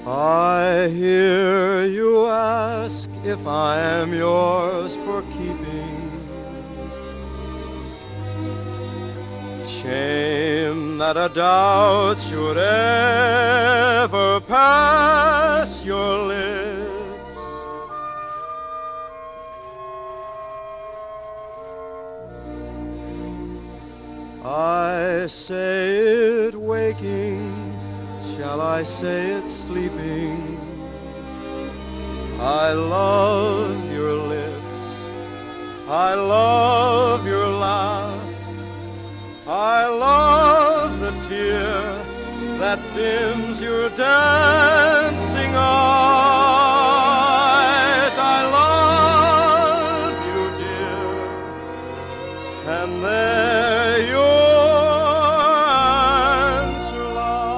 I hear you ask if I am yours for keeping. Shame that a doubt should ever pass your lips. I say it waking, shall I say it sleeping? I love your lips, I love your laugh, I love the tear that dims your dancing eyes. I love you, dear, and there your answer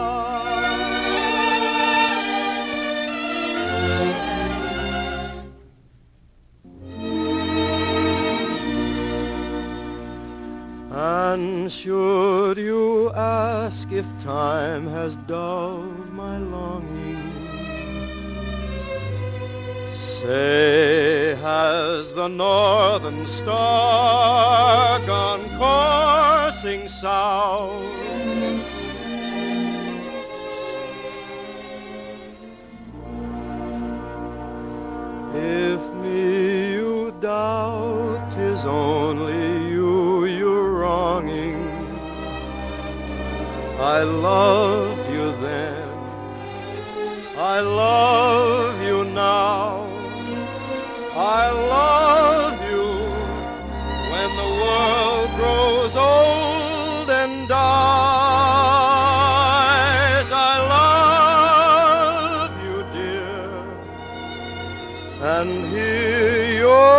lies. And should you ask if time has dulled my longing, say, has the northern star gone coursing south? If me you doubt, 'tis only you you're wronging. I loved you then, I love you now, I love you when the world grows old and dies. I love you, dear, and hear your